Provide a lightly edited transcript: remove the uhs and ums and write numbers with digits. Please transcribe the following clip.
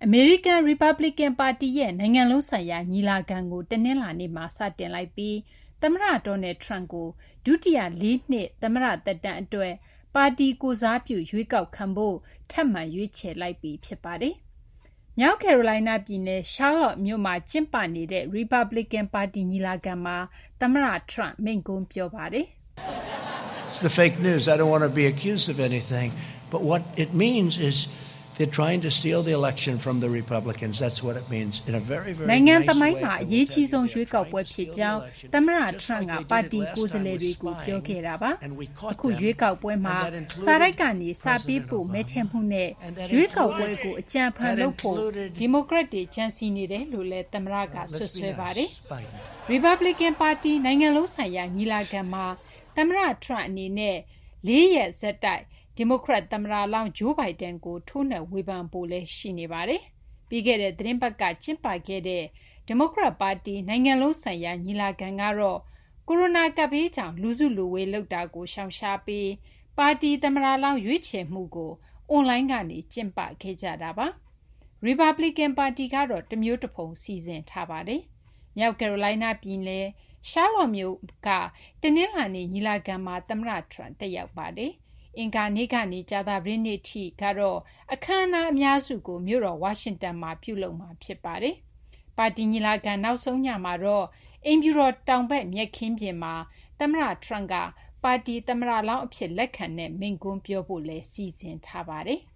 American Republican Party ရဲ့နိုင်ငံလုံးဆိုင်ရာညီလာခံကိုတနင်္လာနေ့မှာစတင်လိုက်ပြီးသမ္မတဒေါ်နယ်ထရန့်ကိုဒုတိယ4နှစ်သမ္မတသက်တမ်းအတွက်ပါတီကိုစားပြုရွေးကောက်ခံဖို့ထပ်မံရွေးချယ်လိုက်ပြီဖြစ်ပါတယ်။မြောက်ကယ်ရိုလိုင်းနားပြည်နယ် Charlotte မြို့မှာကျင်းပနေတဲ့ Republican Party ညီလာခံမှာသမ္မတထရန့်မိန့်ခွန်းပြောပါတယ်။ It's the fake news. I don't want to be accused of anything, but what it means is they're trying to steal the election from the Republicans. That's what it means in a very, very နိုင်ငံ nice သမိုင်း way. မှာအရေးကြီးဆုံးရွေးကောက်ပွဲဖြစ်ကြောင်းသမ္မတထရန့်ကပါတီကိုယ်စားလှယ်တွေကိုပြောခဲ့တာပါ။အခုရွေးကောက်ပွဲမှာစာတိုက်ကနေစာပေးဖို့မဲထည့်မှုနဲ့ရွေးကောက်ပွဲကိုအကြံဖန်လုပ်ဖို့ဒီမိုကရက်တွေကြံစည်နေတယ်လို့လည်းသမ္မတကဆွဆွဲပါတယ်။ Republican Party နိုင်ငံလုံးဆိုင်ရာညီလာခံမှာသမ္မတထရန့်အနေနဲ့4 ရက်ဆက်တိုက်ဒီမိုကရက်သမ္မတလောင်းဂျိုးဘိုင်ဒန်ကိုထိုးနှက်ဝေဖန်ဖို့လည်းရှိနေပါတယ်။ပြီးခဲ့တဲ့သတင်းပတ်ကကျင်းပခဲ့တဲ့ဒီမိုကရက်ပါတီနိုင်ငံလုံးဆိုင်ရာညီလာခံကတော့ကိုရိုနာကပ်ဘေးကြောင့်လူစုလူဝေးလုပ်တာကိုရှောင်ရှားပြီးပါတီသမ္မတလောင်းရွေးချယ်မှုကိုအွန်လိုင်းကနေကျင်းပခဲ့ကြတာပါ။ Republican Party ကတော့တမျိုးတစ်ဖုံစီစဉ်ထားပါတယ်။မြောက်ကယ်ရိုလိုင်းနားပြည်နယ်ရှားလော့မြို့ကတနင်္လာနေ့ညီလာခံမှာသမ္မတထရန့်တက်ရောက်ပါတယ်။အင်္ဂါနေ့ကနေကြာသပတေးနေ့ထိကတော့အခမ်းအနားအများစုကိုမြို့တော်ဝါရှင်တန်မှာပြုလုပ်မှာဖြစ်ပါတယ်။ပါတီညီလာခံနောက်ဆုံးညမှာတော့အိမ်ဖြူတော်တောင်ဘက်မြက်ခင်းပြင်မှာသမ္မတထရန့်ကပါတီသမ္မတလောင်းအဖြစ်လက်ခံတဲ့မိန့်ခွန်းပြောဖို့လည်းစီစဉ်ထားပါတယ်။